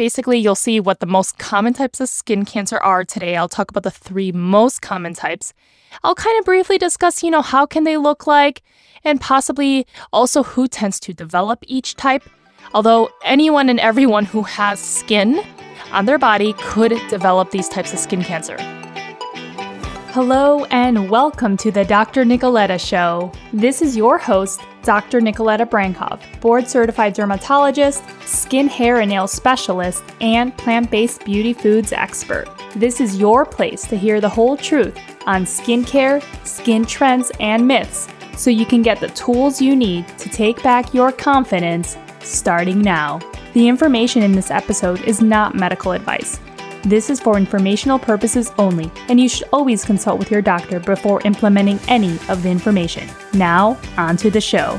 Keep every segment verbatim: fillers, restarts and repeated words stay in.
basically you'll see what the most common types of skin cancer are today. I'll talk about the three most common types. I'll kind of briefly discuss, you know, how can they look like, and possibly also who tends to develop each type. Although anyone and everyone who has skin on their body could develop these types of skin cancer. Hello and welcome to the Doctor Nicoletta Show. This is your host, Doctor Nicoletta Brankov, board-certified dermatologist, skin, hair, and nail specialist, and plant-based beauty foods expert. This is your place to hear the whole truth on skincare, skin trends, and myths, so you can get the tools you need to take back your confidence starting now. The information in this episode is not medical advice. This is for informational purposes only, and you should always consult with your doctor before implementing any of the information. Now, on to the show.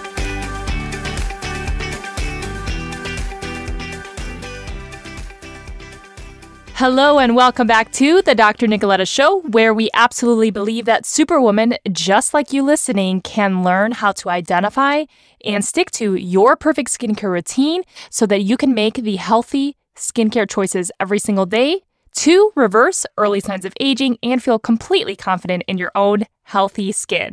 Hello and welcome back to the Doctor Nicoletta Show, where we absolutely believe that Superwoman, just like you listening, can learn how to identify and stick to your perfect skincare routine so that you can make the healthy skincare choices every single day to reverse early signs of aging and feel completely confident in your own healthy skin.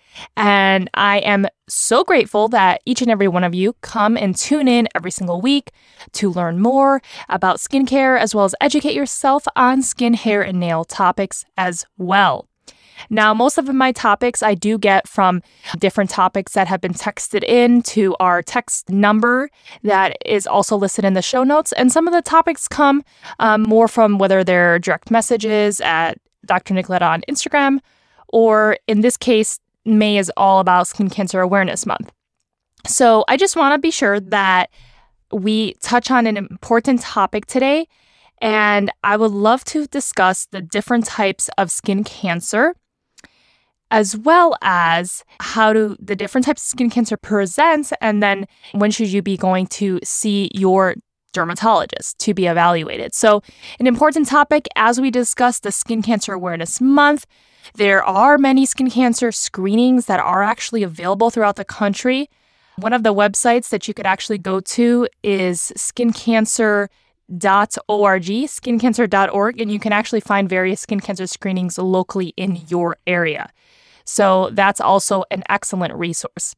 And I am so grateful that each and every one of you come and tune in every single week to learn more about skincare, as well as educate yourself on skin, hair, and nail topics as well. Now, most of my topics I do get from different topics that have been texted in to our text number that is also listed in the show notes. And some of the topics come um, more from whether they're direct messages at Doctor Nicoletta on Instagram, or in this case, May is all about Skin Cancer Awareness Month. So I just want to be sure that we touch on an important topic today, and I would love to discuss the different types of skin cancer, as well as how do the different types of skin cancer present, and then when should you be going to see your dermatologist to be evaluated. So an important topic as we discuss the Skin Cancer Awareness Month. There are many skin cancer screenings that are actually available throughout the country. One of the websites that you could actually go to is skin cancer dot org, skin cancer dot org, and you can actually find various skin cancer screenings locally in your area. So that's also an excellent resource.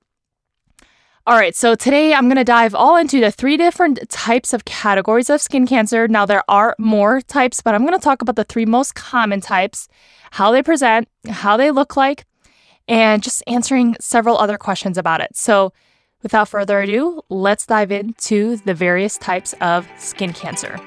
All right, so today I'm going to dive all into the three different types of categories of skin cancer. Now, there are more types, but I'm going to talk about the three most common types, how they present, how they look like, and just answering several other questions about it. So without further ado, let's dive into the various types of skin cancer.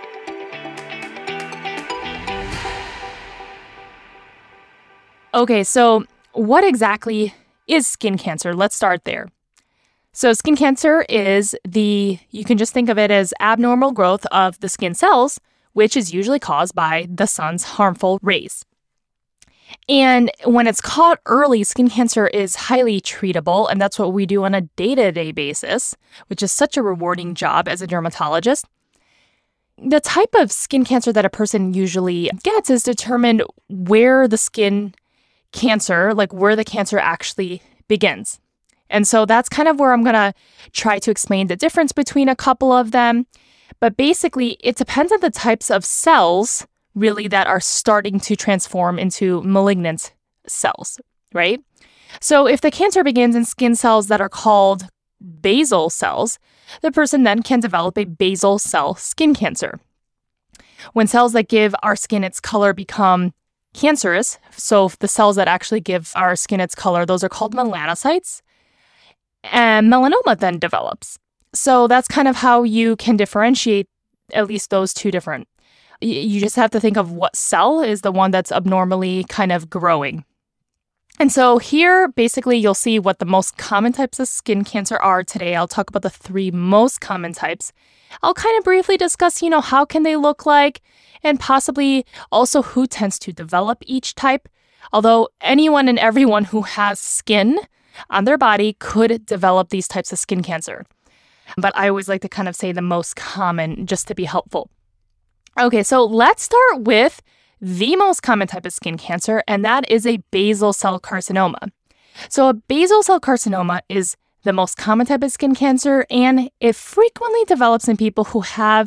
Okay, so what exactly is skin cancer? Let's start there. So skin cancer is the, you can just think of it as abnormal growth of the skin cells, which is usually caused by the sun's harmful rays. And when it's caught early, skin cancer is highly treatable, and that's what we do on a day-to-day basis, which is such a rewarding job as a dermatologist. The type of skin cancer that a person usually gets is determined where the skin cancer, like where the cancer actually begins. And so that's kind of where I'm going to try to explain the difference between a couple of them. But basically, it depends on the types of cells, really, that are starting to transform into malignant cells, right? So if the cancer begins in skin cells that are called basal cells, the person then can develop a basal cell skin cancer. When cells that give our skin its color become cancerous, so the cells that actually give our skin its color, those are called melanocytes, and melanoma then develops. So that's kind of how you can differentiate at least those two different. You just have to think of what cell is the one that's abnormally kind of growing. And so here, basically, you'll see what the most common types of skin cancer are today. I'll talk about the three most common types. I'll kind of briefly discuss, you know, how can they look like, and possibly also who tends to develop each type. Although anyone and everyone who has skin on their body could develop these types of skin cancer. But I always like to kind of say the most common just to be helpful. Okay, so let's start with the most common type of skin cancer, and that is a basal cell carcinoma. So a basal cell carcinoma is the most common type of skin cancer, and it frequently develops in people who have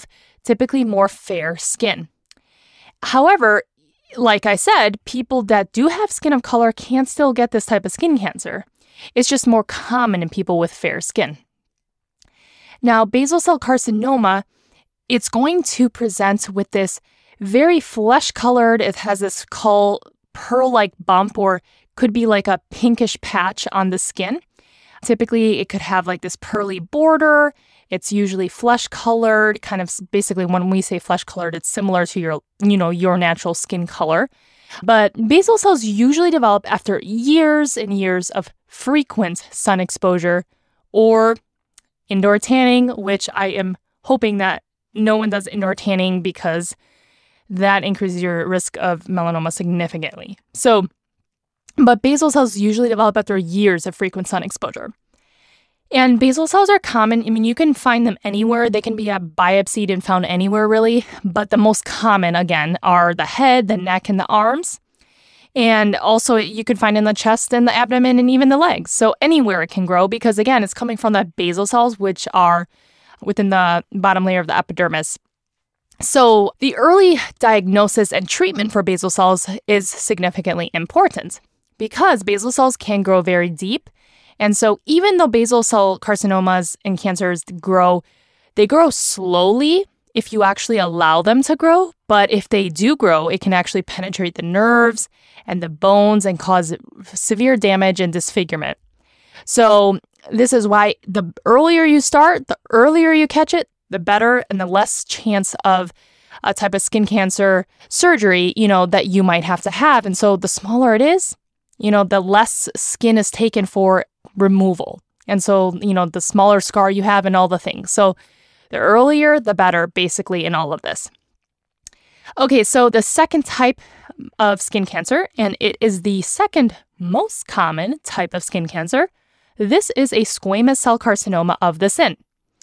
typically more fair skin. However, like I said, people that do have skin of color can still get this type of skin cancer. It's just more common in people with fair skin. Now, basal cell carcinoma, it's going to present with this very flesh-colored, it has this called pearl-like bump, or could be like a pinkish patch on the skin. Typically, it could have like this pearly border. It's usually flesh-colored, kind of basically when we say flesh-colored, it's similar to your, you know, your natural skin color. But basal cells usually develop after years and years of frequent sun exposure or indoor tanning, which I am hoping that no one does indoor tanning because that increases your risk of melanoma significantly. So, but basal cells usually develop after years of frequent sun exposure. And basal cells are common. I mean, you can find them anywhere. They can be biopsied and found anywhere, really. But the most common, again, are the head, the neck, and the arms. And also, you could find in the chest and the abdomen and even the legs. So anywhere it can grow because, again, it's coming from the basal cells, which are within the bottom layer of the epidermis. So the early diagnosis and treatment for basal cells is significantly important because basal cells can grow very deep. And so even though basal cell carcinomas and cancers grow, they grow slowly if you actually allow them to grow. But if they do grow, it can actually penetrate the nerves and the bones and cause severe damage and disfigurement. So this is why the earlier you start, the earlier you catch it, the better, and the less chance of a type of skin cancer surgery, you know, that you might have to have. And so the smaller it is, you know, the less skin is taken for removal. And so, you know, the smaller scar you have and all the things. So the earlier, the better, basically, in all of this. Okay, so the second type of skin cancer, and it is the second most common type of skin cancer, this is a squamous cell carcinoma of the skin.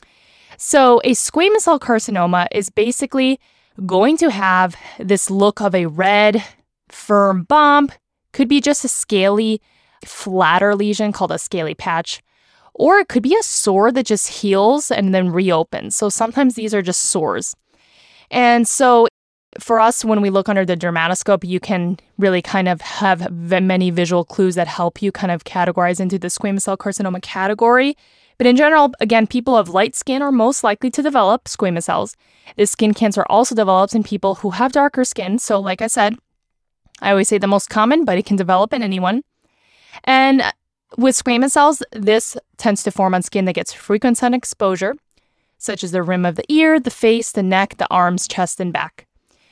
So a squamous cell carcinoma is basically going to have this look of a red, firm bump, could be just a scaly, flatter lesion called a scaly patch, or it could be a sore that just heals and then reopens. So sometimes these are just sores. And so for us, when we look under the dermatoscope, you can really kind of have many visual clues that help you kind of categorize into the squamous cell carcinoma category. But in general, again, people of light skin are most likely to develop squamous cells. This skin cancer also develops in people who have darker skin. So like I said, I always say the most common, but it can develop in anyone. And with squamous cells, this tends to form on skin that gets frequent sun exposure, such as the rim of the ear, the face, the neck, the arms, chest, and back.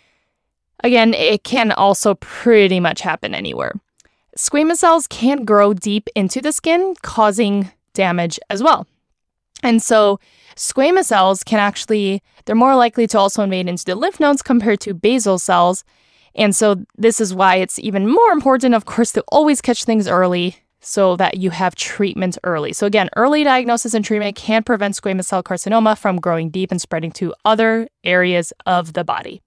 Again, it can also pretty much happen anywhere. Squamous cells can grow deep into the skin, causing damage as well. And so squamous cells can actually, they're more likely to also invade into the lymph nodes compared to basal cells. And so this is why it's even more important, of course, to always catch things early so that you have treatment early. So again, early diagnosis and treatment can prevent squamous cell carcinoma from growing deep and spreading to other areas of the body.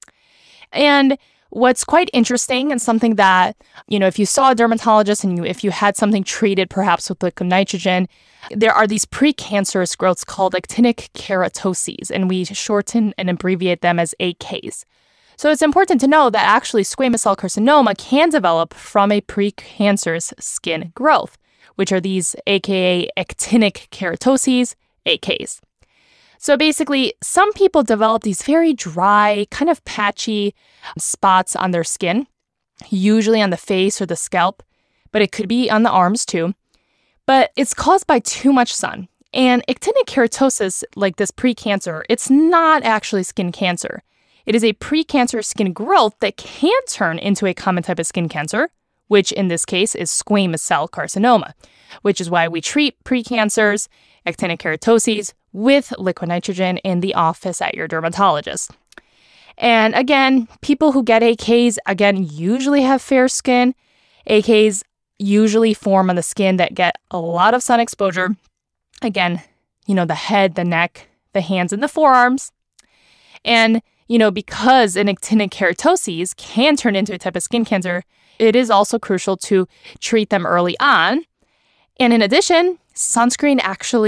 And what's quite interesting and something that, you know, if you saw a dermatologist and you, if you had something treated perhaps with liquid nitrogen, there are these precancerous growths called actinic keratoses, and we shorten and abbreviate them as A Ks. So it's important to know that actually squamous cell carcinoma can develop from a precancerous skin growth, which are these A K A actinic keratoses, A Ks. So basically, some people develop these very dry, kind of patchy spots on their skin, usually on the face or the scalp, but it could be on the arms too. But it's caused by too much sun. And actinic keratosis, like this precancer, it's not actually skin cancer. It is a precancerous skin growth that can turn into a common type of skin cancer, which in this case is squamous cell carcinoma, which is why we treat precancers, actinic keratoses, with liquid nitrogen in the office at your dermatologist. And again, people who get A Ks, again, usually have fair skin. A Ks usually form on the skin that get a lot of sun exposure. Again, you know, the head, the neck, the hands, and the forearms. And, you know, because an actinic keratoses can turn into a type of skin cancer, it is also crucial to treat them early on. And in addition, sunscreen actually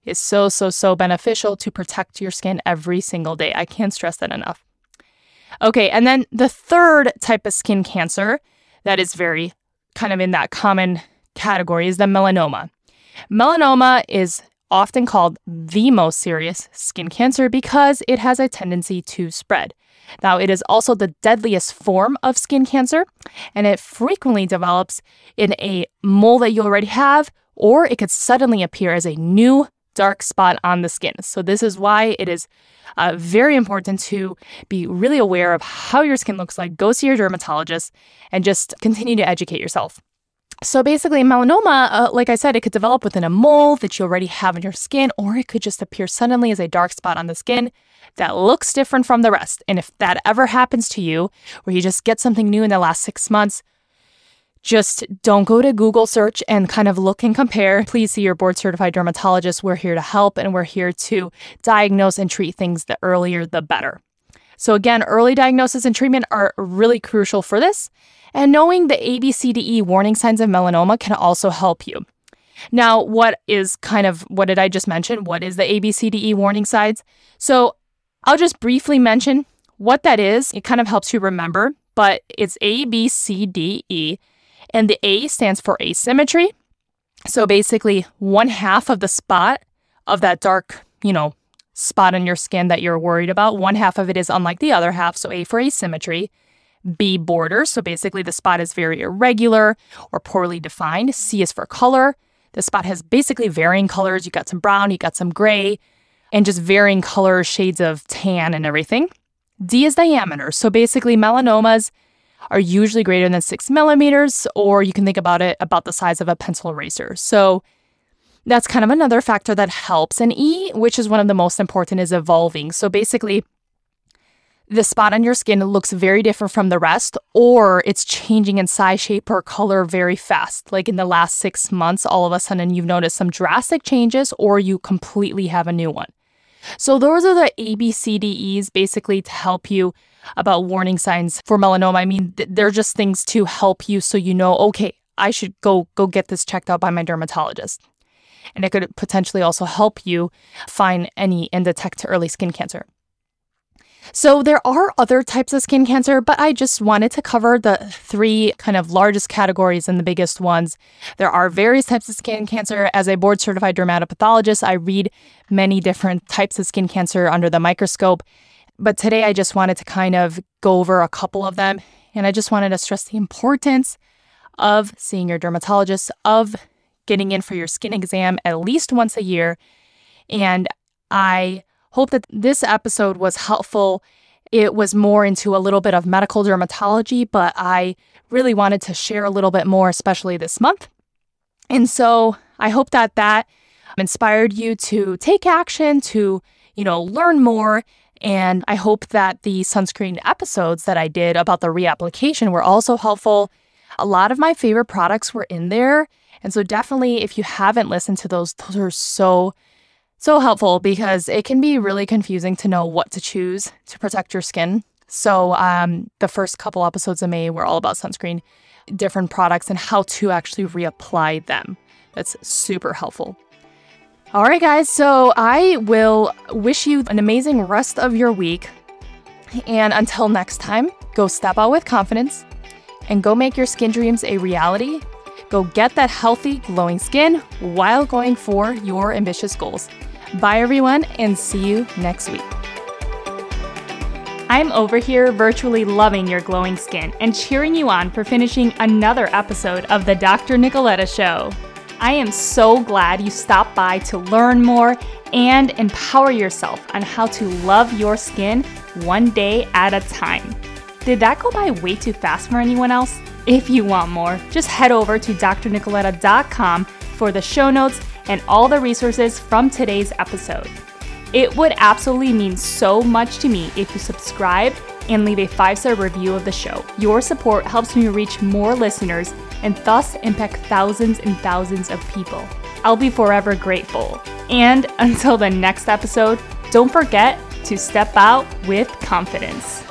is so, so, so beneficial to protect your skin every single day. I can't stress that enough. Okay, and then the third type of skin cancer that is very kind of in that common category is the melanoma. Melanoma is often called the most serious skin cancer because it has a tendency to spread. Now, it is also the deadliest form of skin cancer, and it frequently develops in a mole that you already have, or it could suddenly appear as a new dark spot on the skin. So this is why it is uh, very important to be really aware of how your skin looks like. Go see your dermatologist and just continue to educate yourself. So basically, melanoma, uh, like I said, it could develop within a mole that you already have on your skin, or it could just appear suddenly as a dark spot on the skin that looks different from the rest. And if that ever happens to you, where you just get something new in the last six months, just don't go to Google search and kind of look and compare. Please see your board certified dermatologist. We're here to help, and we're here to diagnose and treat things the earlier, the better. So again, early diagnosis and treatment are really crucial for this. And knowing the A B C D E warning signs of melanoma can also help you. Now, what is kind of, what did I just mention? What is the A B C D E warning signs? So I'll just briefly mention what that is. It kind of helps you remember, but it's A, B, C, D, E. And the A stands for asymmetry. So basically, one half of the spot of that dark, you know, spot on your skin that you're worried about, one half of it is unlike the other half. So A for asymmetry. B, borders. So basically, the spot is very irregular or poorly defined. C is for color. The spot has basically varying colors. You got some brown, you got some gray, and just varying colors, shades of tan and everything. D is diameter. So basically, melanomas are usually greater than six millimeters, or you can think about it about the size of a pencil eraser. So that's kind of another factor that helps. And E, which is one of the most important, is evolving. So basically, the spot on your skin looks very different from the rest, or it's changing in size, shape, or color very fast. Like in the last six months, all of a sudden you've noticed some drastic changes, or you completely have a new one. So those are the A B C D Es basically to help you about warning signs for melanoma. I mean, th- they're just things to help you so you know, okay, I should go go get this checked out by my dermatologist. And it could potentially also help you find any and detect early skin cancer. So there are other types of skin cancer, but I just wanted to cover the three kind of largest categories and the biggest ones. There are various types of skin cancer. As a board certified dermatopathologist, I read many different types of skin cancer under the microscope. But today I just wanted to kind of go over a couple of them. And I just wanted to stress the importance of seeing your dermatologist, of getting in for your skin exam at least once a year. And I hope that this episode was helpful. It was more into a little bit of medical dermatology, but I really wanted to share a little bit more, especially this month. And so I hope that that inspired you to take action, to, you know, learn more. And I hope that the sunscreen episodes that I did about the reapplication were also helpful. A lot of my favorite products were in there. And so definitely, if you haven't listened to those, those are so So helpful because it can be really confusing to know what to choose to protect your skin. So um, the first couple episodes of May were all about sunscreen, different products, and how to actually reapply them. That's super helpful. All right, guys. So I will wish you an amazing rest of your week. And until next time, go step out with confidence and go make your skin dreams a reality. Go get that healthy, glowing skin while going for your ambitious goals. Bye, everyone, and see you next week. I'm over here virtually loving your glowing skin and cheering you on for finishing another episode of the Doctor Nicoletta Show. I am so glad you stopped by to learn more and empower yourself on how to love your skin one day at a time. Did that go by way too fast for anyone else? If you want more, just head over to d r nicoletta dot com for the show notes and all the resources from today's episode. It would absolutely mean so much to me if you subscribe and leave a five-star review of the show. Your support helps me reach more listeners and thus impact thousands and thousands of people. I'll be forever grateful. And until the next episode, don't forget to step out with confidence.